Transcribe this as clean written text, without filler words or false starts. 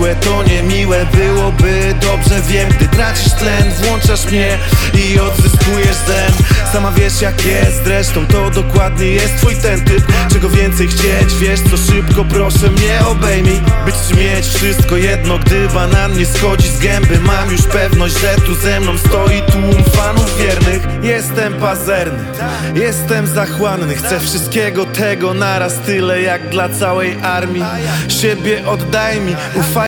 złe, to niemiłe. Byłoby dobrze, wiem, gdy tracisz tlen. Włączasz mnie i odzyskujesz zen. Sama wiesz jak jest, zresztą to dokładnie jest twój ten typ. Czego więcej chcieć, wiesz co, szybko proszę mnie obejmij. Być czy mieć, wszystko jedno, gdy banan nie schodzi z gęby. Mam już pewność, że tu ze mną stoi tłum fanów wiernych. Jestem pazerny, jestem zachłanny. Chcę wszystkiego tego naraz, tyle jak dla całej armii. Siebie oddaj mi, ufaj.